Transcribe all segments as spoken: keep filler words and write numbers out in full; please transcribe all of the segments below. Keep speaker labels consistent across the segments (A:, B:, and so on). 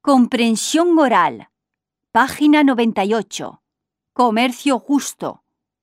A: Comprensión oral. Página noventa y ocho. Comercio justo.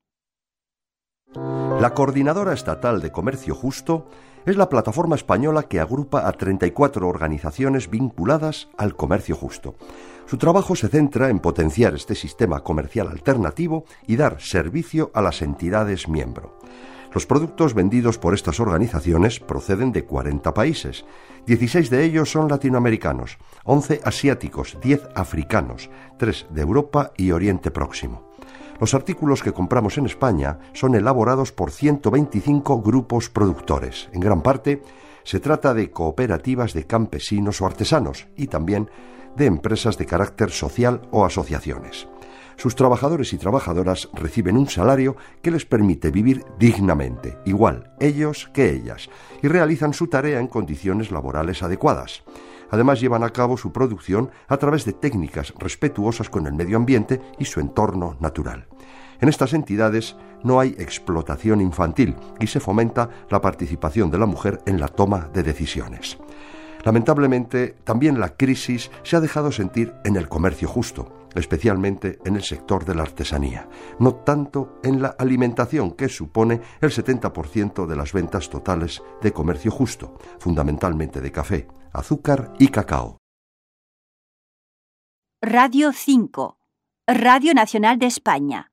B: La Coordinadora Estatal de Comercio Justo es la plataforma española que agrupa a treinta y cuatro organizaciones vinculadas al comercio justo. Su trabajo se centra en potenciar este sistema comercial alternativo y dar servicio a las entidades miembro. Los productos vendidos por estas organizaciones proceden de cuarenta países. dieciséis de ellos son latinoamericanos, once asiáticos, diez africanos, tres de Europa y Oriente Próximo. Los artículos que compramos en España son elaborados por ciento veinticinco grupos productores. En gran parte, se trata de cooperativas de campesinos o artesanos y también de empresas de carácter social o asociaciones. Sus trabajadores y trabajadoras reciben un salario que les permite vivir dignamente, igual ellos que ellas, y realizan su tarea en condiciones laborales adecuadas. Además, llevan a cabo su producción a través de técnicas respetuosas con el medio ambiente y su entorno natural. En estas entidades no hay explotación infantil y se fomenta la participación de la mujer en la toma de decisiones. Lamentablemente, también la crisis se ha dejado sentir en el comercio justo, especialmente en el sector de la artesanía, no tanto en la alimentación, que supone el setenta por ciento de las ventas totales de comercio justo, fundamentalmente de café, azúcar y cacao.
A: Radio cinco, Radio Nacional de España.